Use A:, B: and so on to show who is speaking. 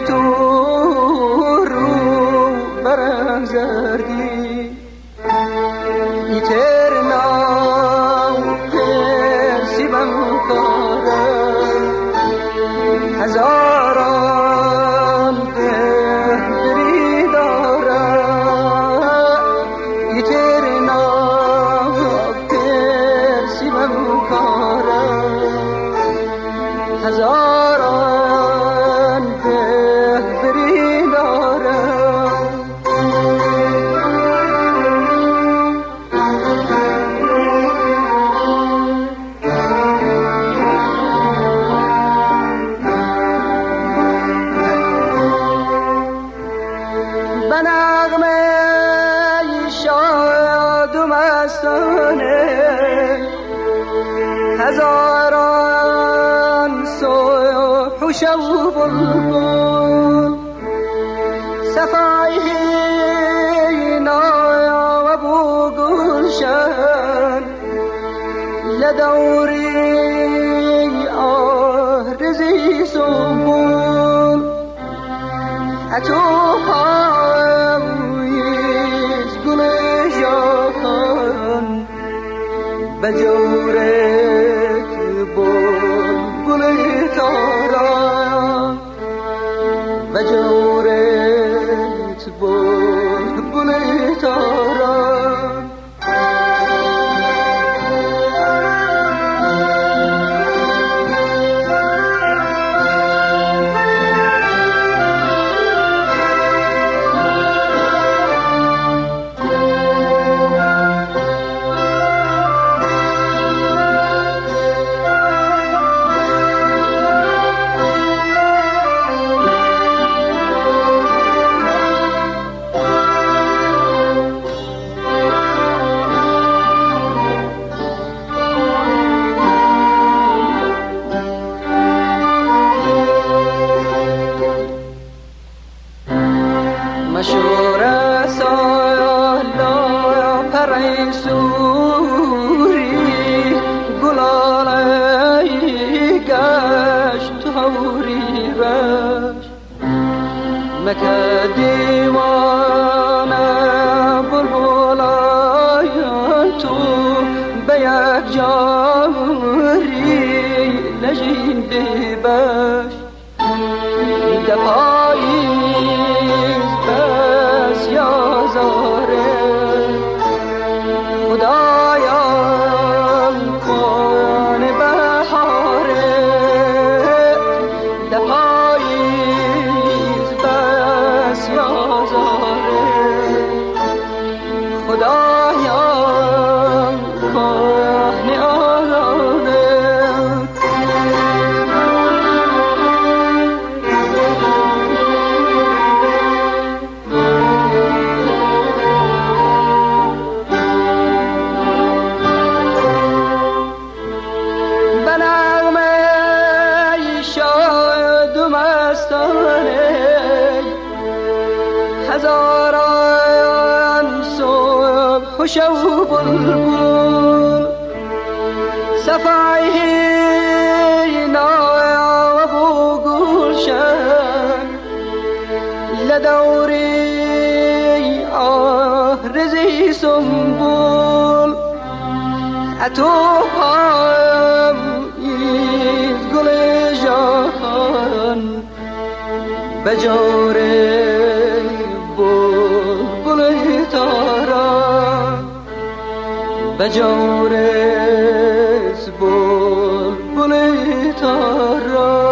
A: تو رو برم زردی ایترنا پرسیبم کارم هزاران دهبری دارم ایترنا پرسیبم کارم هزاران دهبری دارم به نغمه شاد و مستانه هزاران صبح و شب و بلبل صفای نایا و بو گلشن لدوری آرزی سنبول اتو پاییز گل جان بجورت بلبل تارا بجورت بلبل تارا مشوره سالا پرای سوری گلالی گشت توری بش مکه دیوانه بلبلای تو به یک جاری نشینده بش دپاییز بس یازاره خدایم کن بهاره دپاییز بس یازاره خدایم کن آراره هزاران صبح و شب و بلبل صفای نایا و بو گلشن لدوری آرزی سنبول اتو پاییز گل جان بجوره بلبل تارا بجورت بلبل تارا